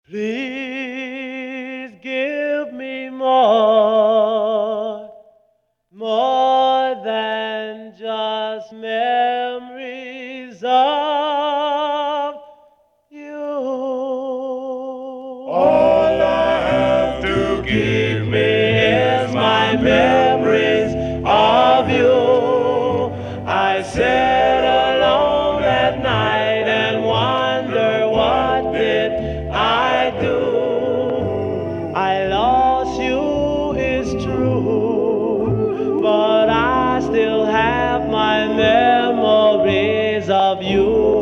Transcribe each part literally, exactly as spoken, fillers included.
Please give me more, more than just memories of you. All I have to give me is my memories of you. I sit alone at night and wonder what did I do. I lost you, is true, but I still have my memories of you.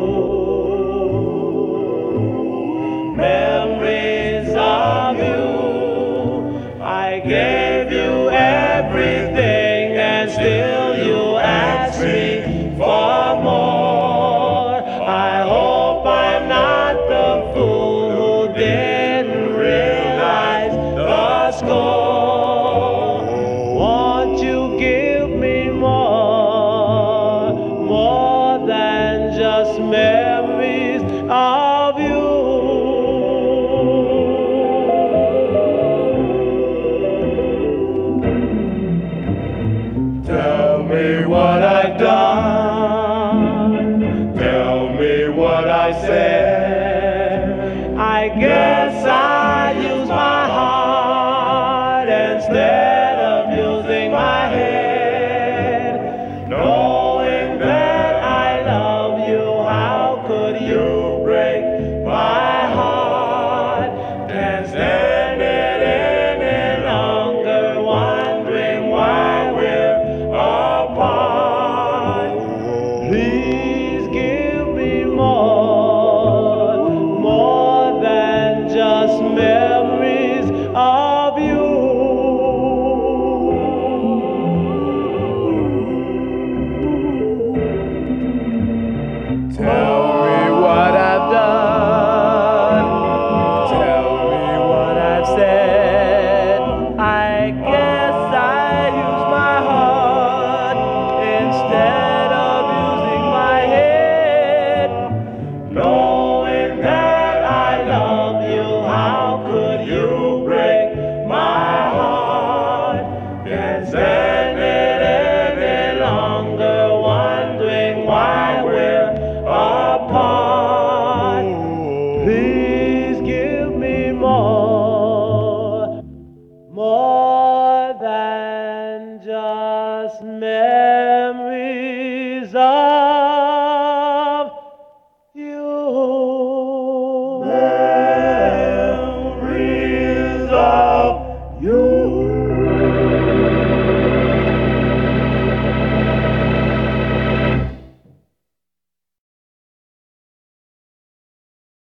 Memories of you. I gave you everything and still you ask me for more. I hope I'm not the fool who didn't realize the score. Won't you give me more, more than just memories of you? Tell me what I've done. Tell me what I said. I guess I